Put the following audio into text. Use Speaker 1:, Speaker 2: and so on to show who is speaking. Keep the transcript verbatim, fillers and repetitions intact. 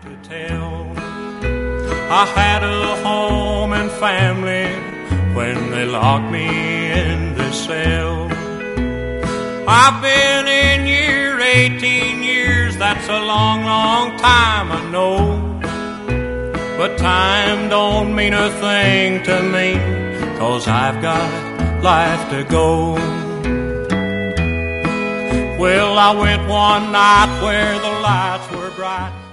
Speaker 1: to tell. I had a home and family when they locked me in the cell. I've been in here eighteen years, that's a long, long time, I know. But time don't mean a thing to me, 'cause I've got life to go. Well, I went one night where the lights were bright,